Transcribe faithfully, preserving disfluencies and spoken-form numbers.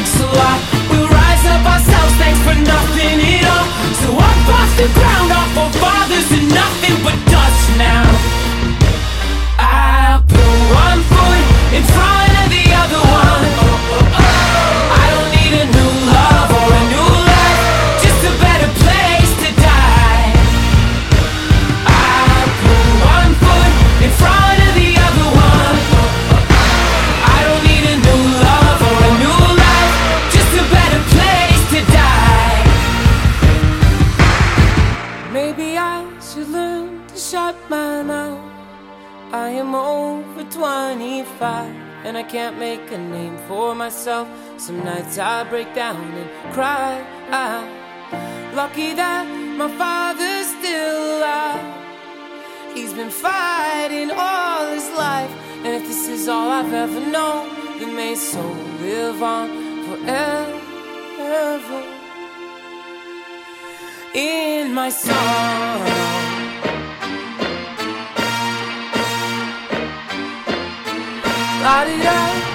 thanks a lot. We'll rise up ourselves, thanks for nothing at all. So up off the ground, our forefathers are nothing but dust now. I put one foot in front of the other one. I don't need a new love or a new life, just a better place to die. I put one foot in front of the other one. I don't need a new love or a new life, just a better place to die. Maybe I should learn to shut my mouth. I am over twenty-five and I can't make a name for myself. Some nights I break down and cry. I'm lucky that my father's still alive. He's been fighting all his life, and if this is all I've ever known, then may his soul live on forever in my song. La-di-da.